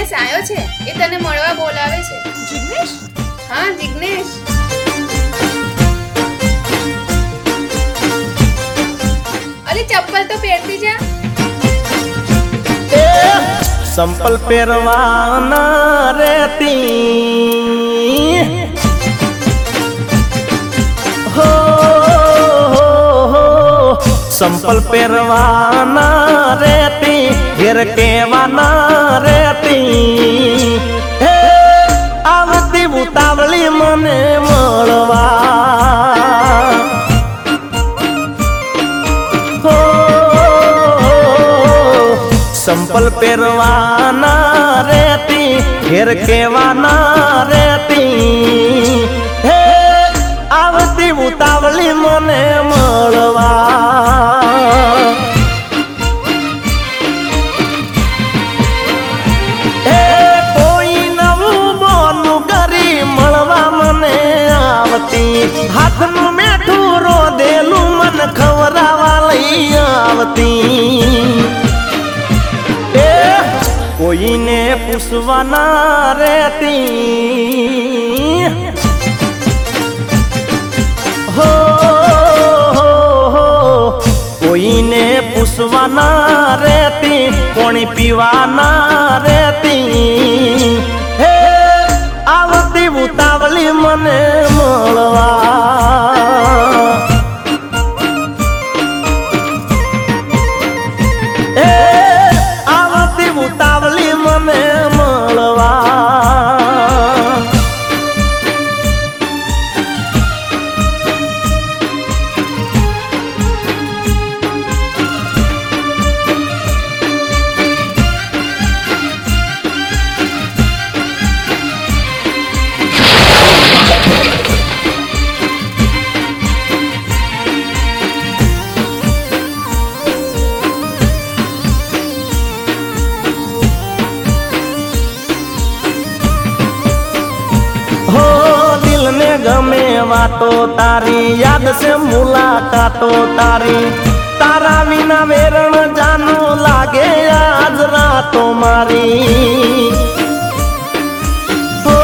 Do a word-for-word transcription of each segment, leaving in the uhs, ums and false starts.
જિગ્નેશ આવ્યો છે, એ તને મળવા બોલાવે છે. જિગ્નેશ? હા જિગ્નેશ. અલી ચપ્પલ તો પહેરતી જા. સંપલ પહેરવાના રેતી હો સંપલ પહેરવાના રેતી ઘેર કેવાના રેતી હે આવતી ઉતાવળી મને મળવા હો સંપલ પહેરવાના રેતી ઘેર કેવાના રેતી હે આવતી ઉતાવળી મને મળવા હે કોઈ નવું બોનું કરી મળવા મને આવતી હાથનું મેઠું રોદેલું મન ખવરાવા લઈ આવતી કોઈને પૂછવાના રેતી હો કોઈને પૂછવાના રેતી કોણી પીવાના રેતી હે આવતી ઉતાવળી મને મળવા ગમે વાતો તારી યાદ છે મુલાકાતો તારી તારા વિના વેરણ જાનું લાગે આજ રાતો મારી હો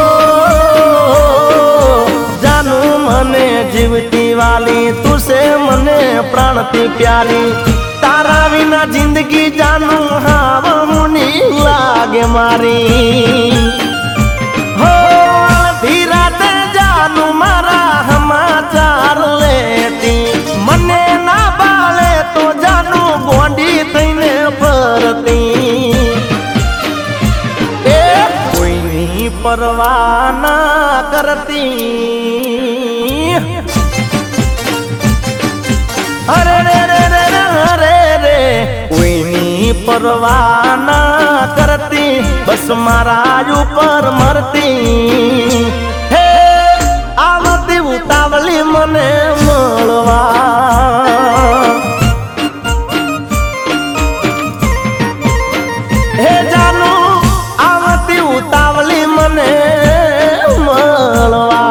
જાનું મને જીવતી વાલી તું છે મને પ્રાણથી પ્યારી તારા વિના જિંદગી જાનું હાવ મુની લાગે મારી હો ધીરાતે મારા સમાચાર લેતી મને ના બાળે તો જાનું ગોંડી થઈને ફરતી એ કોઈની પરવા ના કરતી અરે રે રે રે રે રે કોઈની પરવા ના કરતી બસ મારા ઉપર મરતી આવતી ઉતાવળી મને મળવા હે જાનું આવતી ઉતાવળી મને મળવા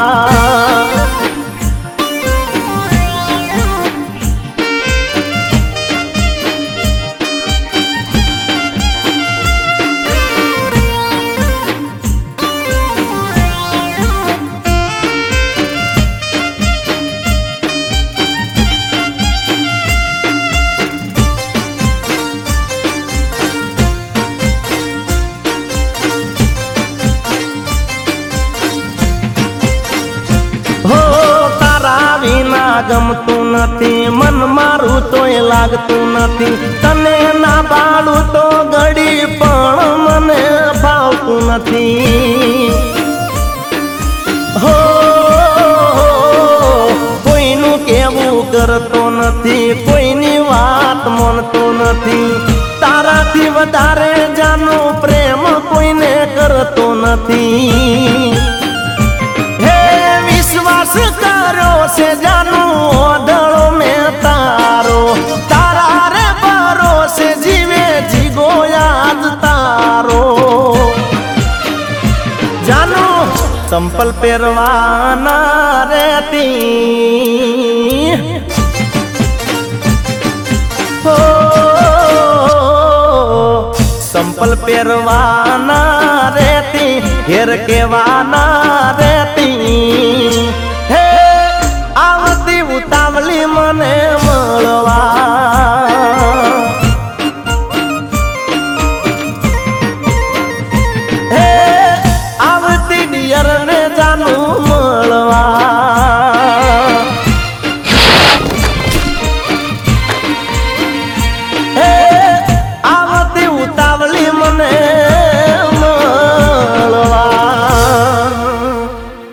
ગમતું નથી મન મારું તોય લાગતું નથી તને ના બાળું તો ઘડી પણ મને ભાવતું નથી હો કોઈનું કેવું કરતો નથી કોઈની વાત માનતો નથી તારાથી વધારે જાનો પ્રેમ કોઈને કરતો નથી હે વિશ્વાસ કરો છે જાનું ઓઢળો મેં તારો તારા રે ભરોસે જીવે જીગો યાદ તારો જાનો સંપલ પહેરવાના રેતી હો સંપલ ચંપલ પહેરવાના રેતી ઘેર કેવાના રે